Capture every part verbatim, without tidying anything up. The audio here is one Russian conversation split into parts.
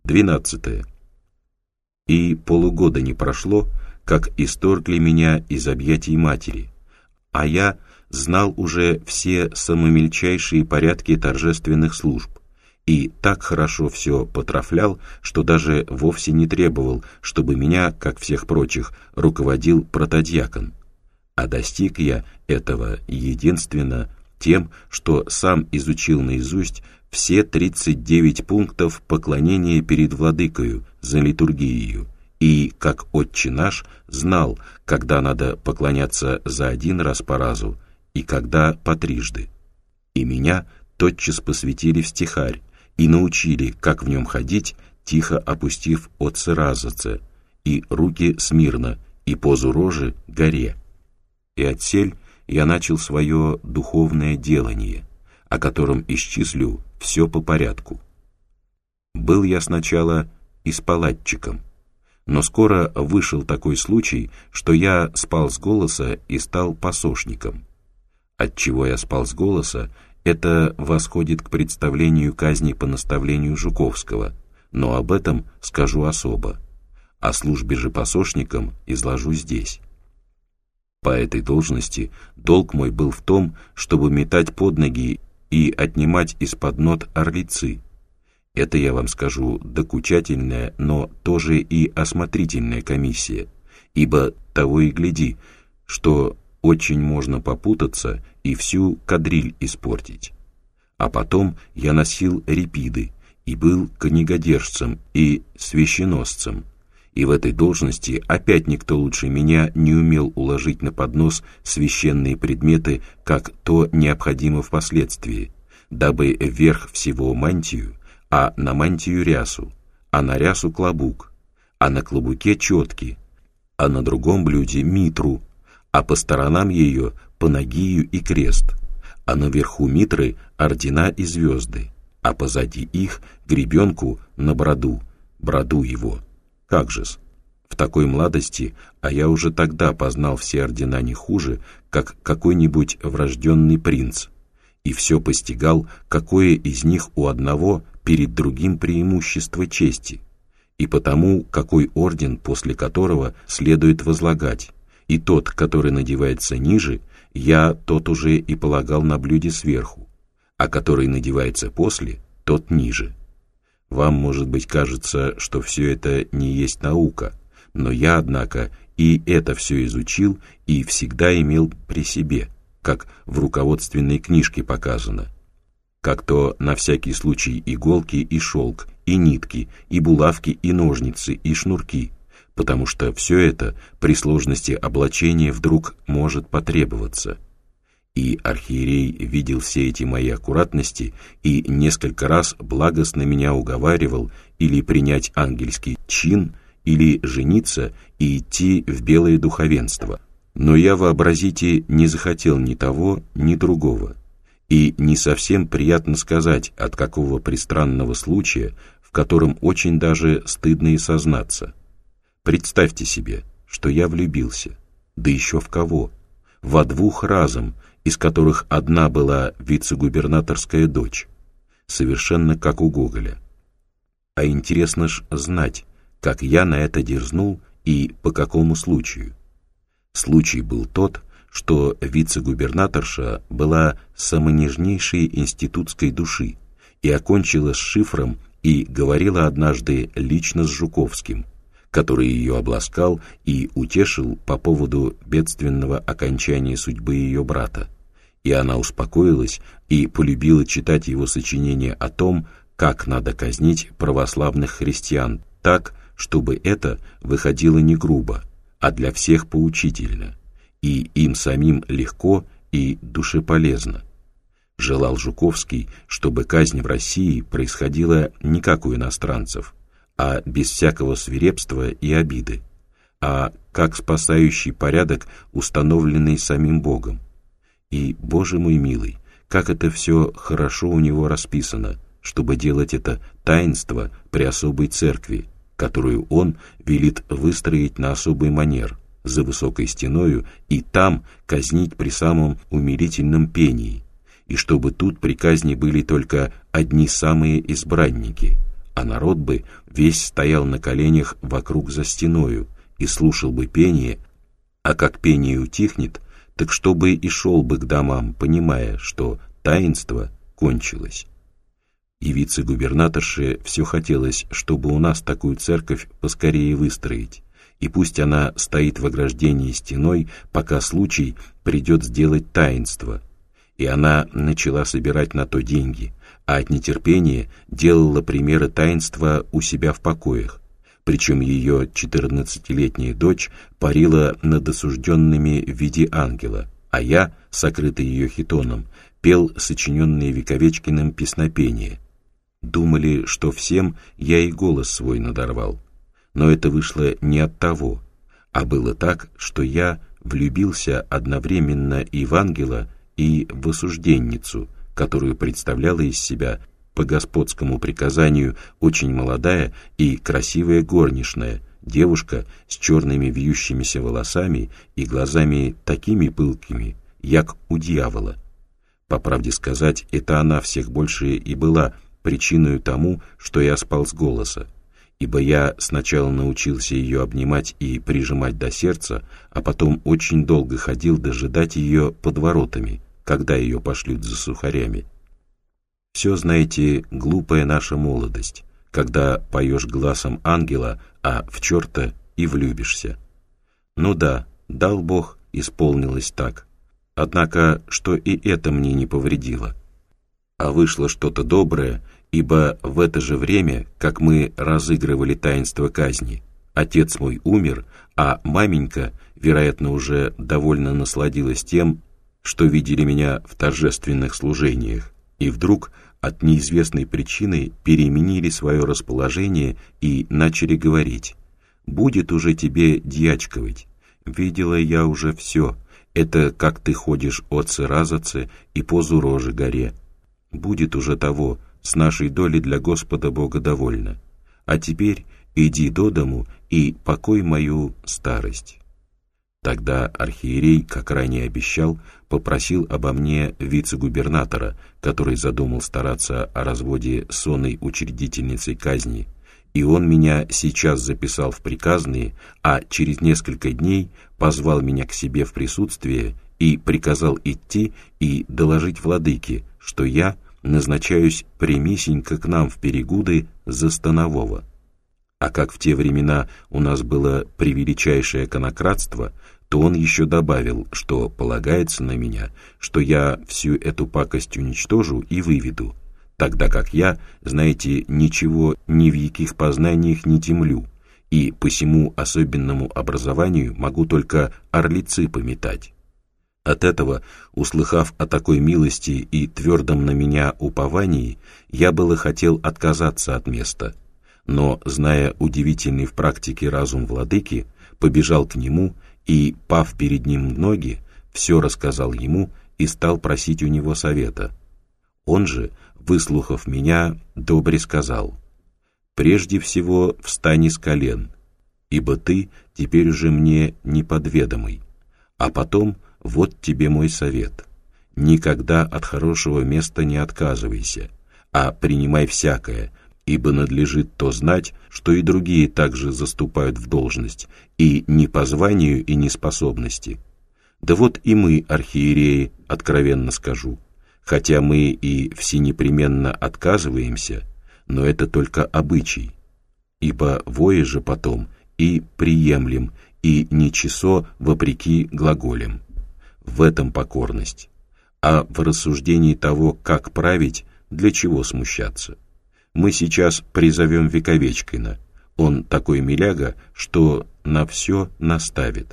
Двенадцатое. И полугода не прошло, как исторгли меня из объятий матери, а я знал уже все самомельчайшие порядки торжественных служб, и так хорошо все потрафлял, что даже вовсе не требовал, чтобы меня, как всех прочих, руководил протодьякон. А достиг я этого единственно тем, что сам изучил наизусть все тридцать девять пунктов поклонения перед владыкою за литургией, и, как отче наш, знал, когда надо поклоняться за один раз по разу и когда по трижды. И меня тотчас посвятили в стихарь и научили, как в нем ходить, тихо опустив отцы разоце, и руки смирно, и позу рожи горе. И отсель я начал свое духовное делание, о котором исчислю все по порядку. Был я сначала испалатчиком, но скоро вышел такой случай, что я спал с голоса и стал посошником. Отчего я спал с голоса, это восходит к представлению казни по наставлению Жуковского, но об этом скажу особо. О службе же посошником изложу здесь. По этой должности долг мой был в том, чтобы метать под ноги и отнимать из-под нот орлицы. Это, я вам скажу, докучательная, но тоже и осмотрительная комиссия, ибо того и гляди, что очень можно попутаться и всю кадриль испортить. А потом я носил репиды и был книгодержцем и священносцем, и в этой должности опять никто лучше меня не умел уложить на поднос священные предметы, как то необходимо впоследствии, дабы вверх всего мантию, а на мантию рясу, а на рясу клобук, а на клобуке четки, а на другом блюде митру, а по сторонам ее панагию и крест, а наверху митры ордена и звезды, а позади их гребенку на бороду, бороду его. Как же-с? В такой младости, а я уже тогда познал все ордена не хуже, как какой-нибудь врожденный принц, и все постигал, какое из них у одного перед другим преимущество чести, и потому, какой орден, после которого следует возлагать, и тот, который надевается ниже, я тот уже и полагал на блюде сверху, а который надевается после, тот ниже. Вам, может быть, кажется, что все это не есть наука, но я, однако, и это все изучил и всегда имел при себе, как в руководственной книжке показано, как то на всякий случай иголки и шелк, и нитки, и булавки, и ножницы, и шнурки, потому что все это при сложности облачения вдруг может потребоваться. И архиерей видел все эти мои аккуратности и несколько раз благостно меня уговаривал или принять ангельский чин, или жениться и идти в белое духовенство. Но я, вообразите, не захотел ни того, ни другого. И не совсем приятно сказать, от какого пристранного случая, в котором очень даже стыдно и сознаться. Представьте себе, что я влюбился, да еще в кого? Во двух разом, из которых одна была вице-губернаторская дочь, совершенно как у Гоголя. А интересно ж знать, как я на это дерзнул и по какому случаю. Случай был тот, что вице-губернаторша была самонежнейшей институтской души и окончила с шифром и говорила однажды лично с Жуковским, который ее обласкал и утешил по поводу бедственного окончания судьбы ее брата, и она успокоилась и полюбила читать его сочинения о том, как надо казнить православных христиан так, чтобы это выходило не грубо, а для всех поучительно, и им самим легко и душеполезно. Желал Жуковский, чтобы казнь в России происходила не как у иностранцев, а без всякого свирепства и обиды, а как спасающий порядок, установленный самим Богом. И, Боже мой милый, как это все хорошо у него расписано, чтобы делать это таинство при особой церкви, которую он велит выстроить на особый манер, за высокой стеною, и там казнить при самом умилительном пении, и чтобы тут при казни были только одни самые избранники, а народ бы весь стоял на коленях вокруг за стеною и слушал бы пение, а как пение утихнет, так чтобы и шел бы к домам, понимая, что таинство кончилось. И вице-губернаторше все хотелось, чтобы у нас такую церковь поскорее выстроить, и пусть она стоит в ограждении стеной, пока случай придет сделать таинство. И она начала собирать на то деньги, а от нетерпения делала примеры таинства у себя в покоях, причем ее четырнадцатилетняя дочь парила над осужденными в виде ангела, а я, сокрытый ее хитоном, пел сочиненные Вековечкиным песнопения. Думали, что всем я и голос свой надорвал. Но это вышло не от того, а было так, что я влюбился одновременно и в ангела, и в осужденницу, которую представляла из себя по господскому приказанию очень молодая и красивая горничная, девушка с черными вьющимися волосами и глазами такими пылкими, як у дьявола. По правде сказать, это она всех больше и была причиною тому, что я спал с голоса, ибо я сначала научился ее обнимать и прижимать до сердца, а потом очень долго ходил дожидать ее под воротами, когда ее пошлют за сухарями. Все, знаете, глупая наша молодость, когда поешь глазом ангела, а в черта и влюбишься. Ну да, дал Бог, исполнилось так. Однако, что и это мне не повредило. А вышло что-то доброе, ибо в это же время, как мы разыгрывали таинство казни, отец мой умер, а маменька, вероятно, уже довольно насладилась тем, что видели меня в торжественных служениях, и вдруг от неизвестной причины переменили свое расположение и начали говорить: «Будет уже тебе дьячковать, видела я уже все, это как ты ходишь отцы разоцы и позу рожи горе. Будет уже того, с нашей доли для Господа Бога довольно. А теперь иди до дому и покой мою старость». Тогда архиерей, как ранее обещал, попросил обо мне вице-губернатора, который задумал стараться о разводе с оной учредительницей казни, и он меня сейчас записал в приказные, а через несколько дней позвал меня к себе в присутствие и приказал идти и доложить владыке, что я назначаюсь прямисенько к нам в Перегуды за станового. А как в те времена у нас было превеличайшее конократство, то он еще добавил, что полагается на меня, что я всю эту пакость уничтожу и выведу, тогда как я, знаете, ничего ни в яких познаниях не темлю, и по сему особенному образованию могу только орлицы пометать. От этого, услыхав о такой милости и твердом на меня уповании, я было хотел отказаться от места, но, зная удивительный в практике разум владыки, побежал к нему и, пав перед ним в ноги, все рассказал ему и стал просить у него совета. Он же, выслухав меня, добре сказал: «Прежде всего встань с колен, ибо ты теперь уже мне неподведомый, а потом вот тебе мой совет. Никогда от хорошего места не отказывайся, а принимай всякое, ибо надлежит то знать, что и другие также заступают в должность, и не по званию и не способности. Да вот и мы, архиереи, откровенно скажу, хотя мы и всенепременно отказываемся, но это только обычай, ибо вое же потом и приемлем, и нечесо вопреки глаголем. В этом покорность. А в рассуждении того, как править, для чего смущаться? Мы сейчас призовем Вековечкина. Он такой миляга, что на все наставит».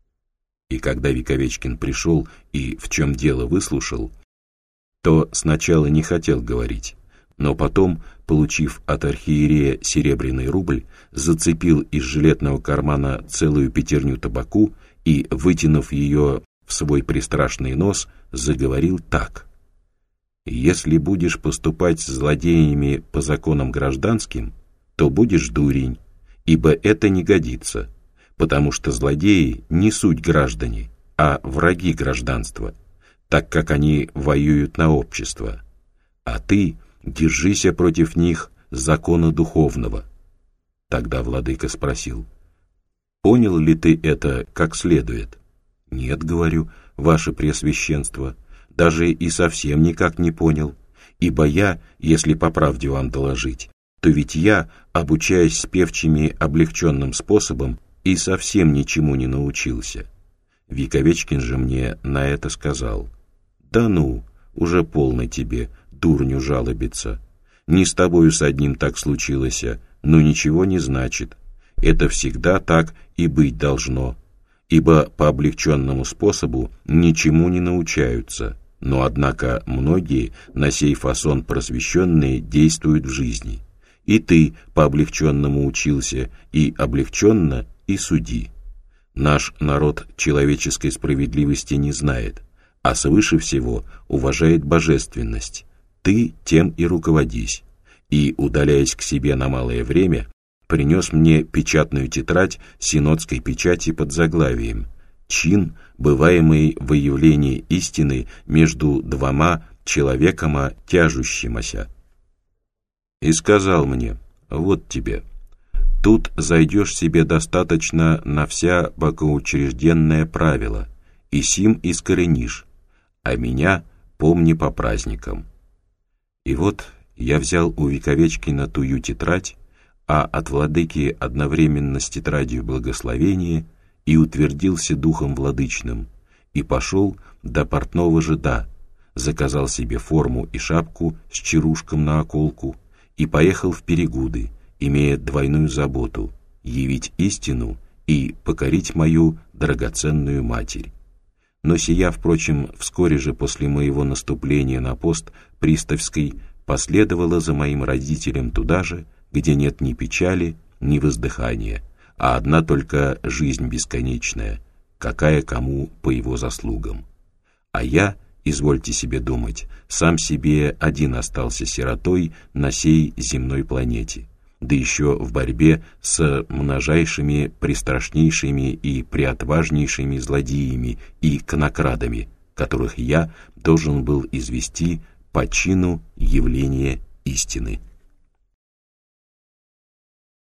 И когда Вековечкин пришел и в чем дело выслушал, то сначала не хотел говорить, но потом, получив от архиерея серебряный рубль, зацепил из жилетного кармана целую пятерню табаку и, вытянув ее в свой пристрашный нос, заговорил так: «Если будешь поступать с злодеями по законам гражданским, то будешь дурень, ибо это не годится, потому что злодеи не суть граждане, а враги гражданства, так как они воюют на общество. А ты держися против них закона духовного. Тогда владыка спросил: «Понял ли ты это как следует?» «Нет, — говорю, — ваше преосвященство, даже и совсем никак не понял, ибо я, если по правде вам доложить, то ведь я, обучаясь с певчими облегченным способом, и совсем ничему не научился». Вековечкин же мне на это сказал: «Да ну, уже полно тебе, дурню, жалобиться. Не с тобою с одним так случилось, но ничего не значит. Это всегда так и быть должно, ибо по облегченному способу ничему не научаются, но однако многие на сей фасон просвещенные действуют в жизни. И ты по облегченному учился, и облегченно, и суди. Наш народ человеческой справедливости не знает, а свыше всего уважает божественность. Ты тем и руководись». И, удаляясь к себе на малое время, принес мне печатную тетрадь синодской печати под заглавием «Чин, бываемый выявление истины между двома человекома тяжущимися». И сказал мне: «Вот тебе. Тут зайдешь себе достаточно на вся богоучрежденное правило, и сим искоренишь, а меня помни по праздникам». И вот я взял у Вековечкина тую тетрадь, а от владыки одновременно с тетрадью благословение, и утвердился духом владычным, и пошел до портного жида, заказал себе форму и шапку с чарушком на околку, и поехал в Перегуды, имея двойную заботу — явить истину и покорить мою драгоценную матерь. Но сия, впрочем, вскоре же после моего наступления на пост приставский последовала за моим родителем туда же, где нет ни печали, ни воздыхания, а одна только жизнь бесконечная, какая кому по его заслугам. А я, извольте себе думать, сам себе один остался сиротой на сей земной планете, да еще в борьбе с множайшими престрашнейшими и преотважнейшими злодеями и конокрадами, которых я должен был извести по чину явления истины.